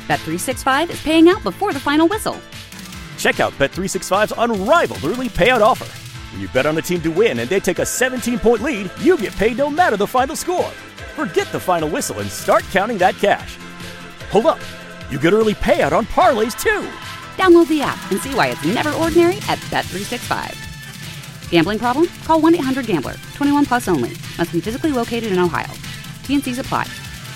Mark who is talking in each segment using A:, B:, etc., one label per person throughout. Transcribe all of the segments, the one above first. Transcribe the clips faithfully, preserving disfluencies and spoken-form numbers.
A: Bet three sixty-five is paying out before the final whistle.
B: Check out Bet three sixty-five's unrivaled early payout offer. When you bet on a team to win and they take a seventeen-point lead, you get paid no matter the final score. Forget the final whistle and start counting that cash. Hold up. You get early payout on parlays, too.
A: Download the app and see why it's never ordinary at Bet three sixty-five. Gambling problem? Call one eight hundred gambler. twenty-one plus only. Must be physically located in Ohio. T and C's apply.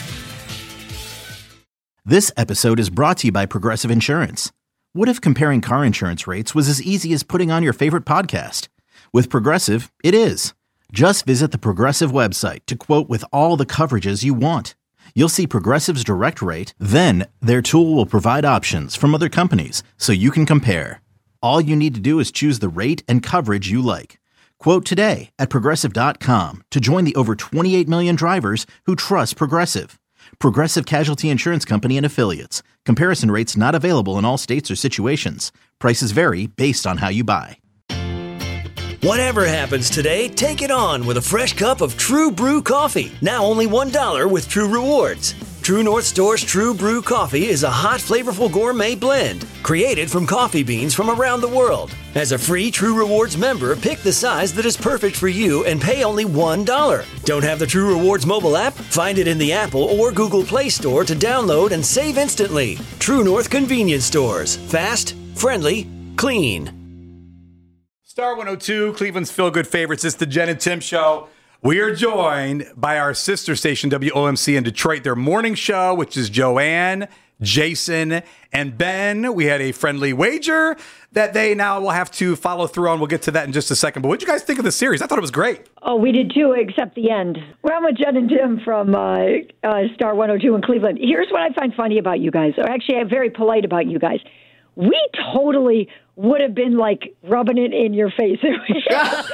C: This episode is brought to you by Progressive Insurance. What if comparing car insurance rates was as easy as putting on your favorite podcast? With Progressive, it is. Just visit the Progressive website to quote with all the coverages you want. You'll see Progressive's direct rate, then their tool will provide options from other companies so you can compare. All you need to do is choose the rate and coverage you like. Quote today at Progressive dot com to join the over twenty-eight million drivers who trust Progressive. Progressive Casualty Insurance Company and Affiliates. Comparison rates not available in all states or situations. Prices vary based on how you buy.
D: Whatever happens today, take it on with a fresh cup of True Brew coffee. Now only one dollar with True Rewards. True North Store's True Brew coffee is a hot, flavorful gourmet blend created from coffee beans from around the world. As a free True Rewards member, pick the size that is perfect for you and pay only one dollar. Don't have the True Rewards mobile app? Find it in the Apple or Google Play Store to download and save instantly. True North Convenience Stores. Fast, friendly, clean.
E: Star one oh two, Cleveland's Feel Good Favorites. It's the Jen and Tim Show. We are joined by our sister station, W O M C in Detroit, their morning show, which is Joanne, Jason, and Ben. We had a friendly wager that they now will have to follow through on. We'll get to that in just a second. But what did you guys think of the series? I thought it was great.
F: Oh, we did too, except the end. Well, I'm with Jen and Tim from uh, uh, Star one oh two in Cleveland. Here's what I find funny about you guys, or actually I'm very polite about you guys. We totally would have been like rubbing it in your face. And we talked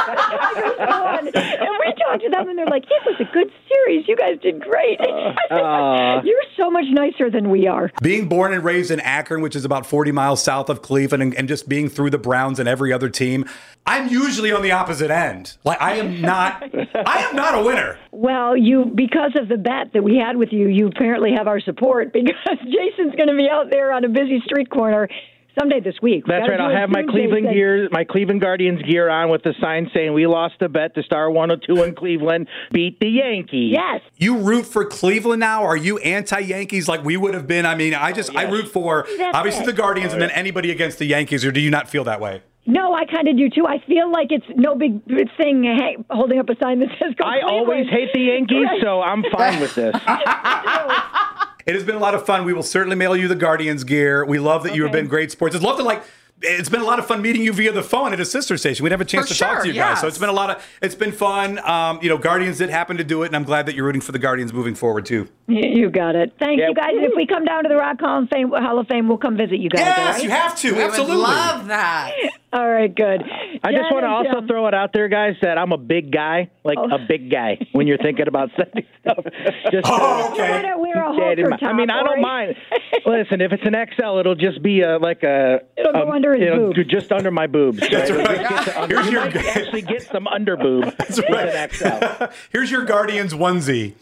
F: to them and they're like, it was a good series. You guys did great. Uh, You're so much nicer than we are.
E: Being born and raised in Akron, which is about forty miles south of Cleveland, and, and just being through the Browns and every other team, I'm usually on the opposite end. Like I am not, I am not a winner.
F: Well, you, because of the bet that we had with you, you apparently have our support because Jason's going to be out there on a busy street corner someday this week.
G: That's right. I'll have my Cleveland Jason. gear, my Cleveland Guardians gear on with the sign saying, "We lost a bet to Star one oh two in Cleveland. Beat the Yankees."
F: Yes.
E: You root for Cleveland now? Are you anti-Yankees like we would have been? I mean, I just oh, yes. I root for That's obviously it. the Guardians oh, and then anybody against the Yankees. Or do you not feel that way?
F: No, I kind of do, too. I feel like it's no big thing hey, holding up a sign that says Go
G: I
F: Cleveland.
G: always hate the Yankees, right. So I'm fine with this.
E: It has been a lot of fun. We will certainly mail you the Guardians gear. We love that okay. you have been great sports. I'd love to like. It's been a lot of fun meeting you via the phone at a sister station. We didn't have a chance for to sure, talk to you guys, yes. so it's been a lot of. It's been fun. Um, you know, Guardians did happen to do it, and I'm glad that you're rooting for the Guardians moving forward too.
F: You got it. Thank yeah. you guys. If we come down to the Rock Hall of Fame, Hall of Fame, we'll come visit you guys.
E: Yes,
F: right?
E: you have to.
H: We
E: Absolutely,
H: would love that.
F: All right, good.
G: I
F: Jen
G: just want to also
F: Jim.
G: throw it out there, guys, that I'm a big guy, like oh. a big guy, when you're thinking about sending stuff. Just,
E: oh, okay.
F: We're wear a halter top,
G: I mean, I don't mind. Listen, if it's an X L, it'll just be a, like a...
F: It'll go
G: a,
F: under his
G: it'll,
F: boob.
G: Just under my boobs. Right?
E: That's right.
G: Under,
E: Here's
G: you
E: your,
G: might actually get some under boob.
E: That's right.
G: An X L.
E: Here's your Guardians onesie.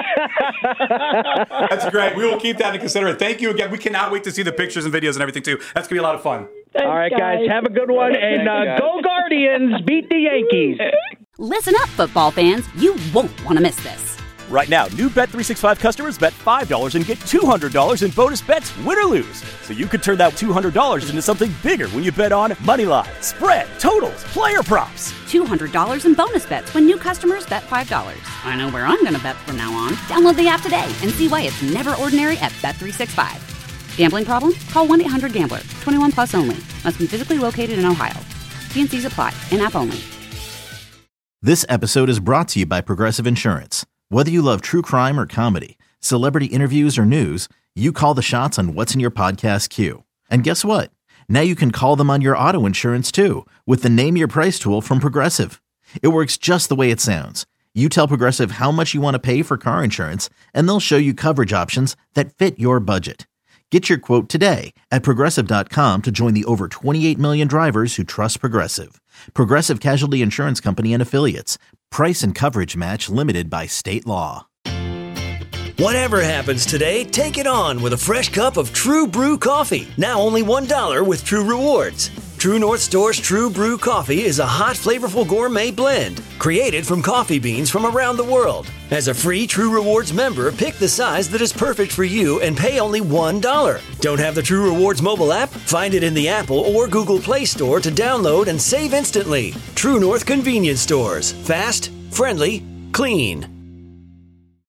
E: That's great. We will keep that in consideration. Thank you again. We cannot wait to see the pictures and videos and everything, too. That's going to be a lot of fun.
F: Thanks,
G: All right, guys. Have a good one. And uh, go Guardians. Beat the Yankees.
A: Listen up, football fans. You won't want to miss this.
B: Right now, new Bet three sixty-five customers bet five dollars and get two hundred dollars in bonus bets, win or lose. So you could turn that two hundred dollars into something bigger when you bet on money line, spread, totals, player props.
A: two hundred dollars in bonus bets when new customers bet five dollars. I know where I'm going to bet from now on. Download the app today and see why it's never ordinary at Bet three sixty-five. Gambling problem? Call one eight hundred gambler. twenty-one plus only. Must be physically located in Ohio. T and C's apply. In-app only.
C: This episode is brought to you by Progressive Insurance. Whether you love true crime or comedy, celebrity interviews or news, you call the shots on what's in your podcast queue. And guess what? Now you can call them on your auto insurance too with the Name Your Price tool from Progressive. It works just the way it sounds. You tell Progressive how much you want to pay for car insurance, and they'll show you coverage options that fit your budget. Get your quote today at Progressive dot com to join the over twenty-eight million drivers who trust Progressive. Progressive Casualty Insurance Company and Affiliates. Price and coverage match limited by state law.
D: Whatever happens today, take it on with a fresh cup of True Brew coffee. Now only one dollar with True Rewards. True North Store's True Brew coffee is a hot, flavorful gourmet blend created from coffee beans from around the world. As a free True Rewards member, pick the size that is perfect for you and pay only one dollar. Don't have the True Rewards mobile app? Find it in the Apple or Google Play Store to download and save instantly. True North Convenience Stores. Fast, friendly, clean.